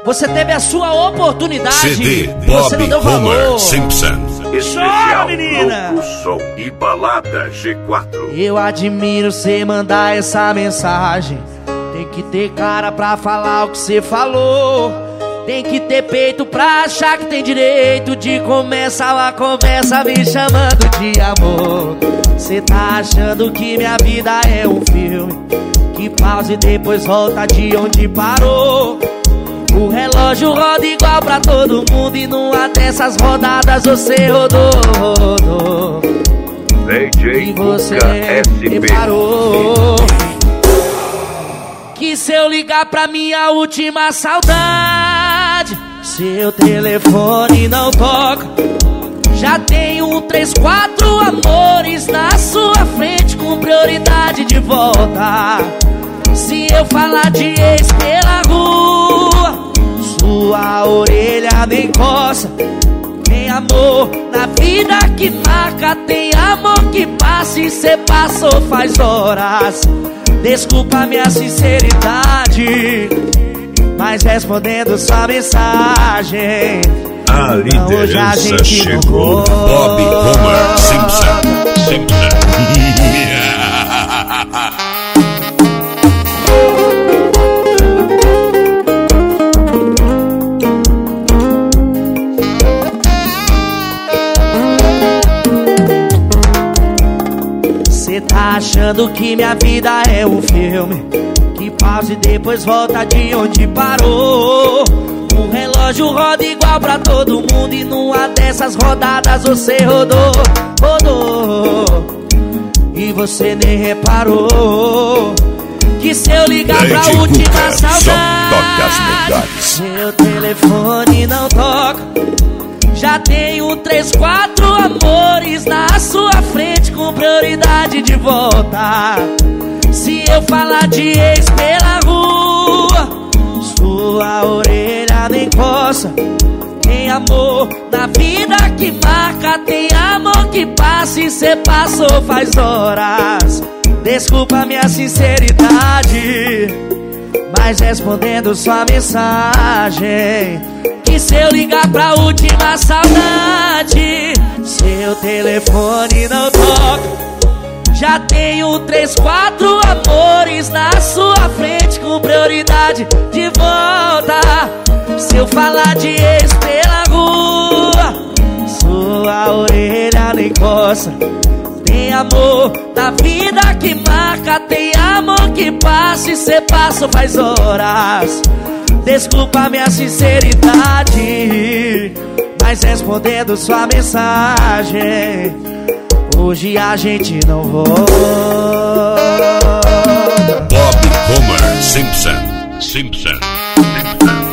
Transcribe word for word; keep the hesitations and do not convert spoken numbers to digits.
Você teve a sua oportunidade. C D e você não deu Bob valor. Homer Simpson. Chora, menina. Louco Som e Balada G quatro. Eu admiro cê mandar essa mensagem. Tem que ter cara pra falar o que cê falou. Tem que ter peito pra achar que tem direito de começar uma conversa me chamando de amor. Cê tá achando que minha vida é um filme que pausa e depois volta de onde parou. O relógio roda igual pra todo mundo e numa dessas rodadas você rodou, rodou. D J E você Cuca S P. reparou que se eu ligar pra minha última saudade, seu telefone não toca. Já tenho um, três, quatro amores na sua frente com prioridade de volta. Se eu falar de ex pela rua, sua orelha nem coça. Tem amor na vida que marca, tem amor que passa e cê passou faz horas. Desculpa minha sinceridade, mas respondendo sua mensagem, A liderança chegou. Bob Homer Simpson. Simpson. Cê tá achando que minha vida é um filme que pausa e depois volta de onde parou. O relógio roda igual pra todo mundo e numa dessas rodadas você rodou, rodou. E você nem reparou que se eu ligar pra Lady última Cuca, só toca as saudade, melhores. seu telefone não toca. Já tenho três, quatro amores na sua frente com prioridade de volta. Se eu falar de ex pela rua, sua orelha nem coça. Tem amor na vida que marca, tem amor que passa e cê passou faz horas. Desculpa minha sinceridade, mas respondendo sua mensagem, que se eu ligar pra última saudade, seu telefone não toca. Já tenho três, quatro amores na sua frente com prioridade de volta. Se eu falar de ex pela rua, sua orelha nem coça. Tem amor na vida que marca, tem amor que passa e cê passa faz horas. Desculpa minha sinceridade, mas respondendo sua mensagem, hoje a gente não volta. Bob Homer Simpson. Simpson. Simpson.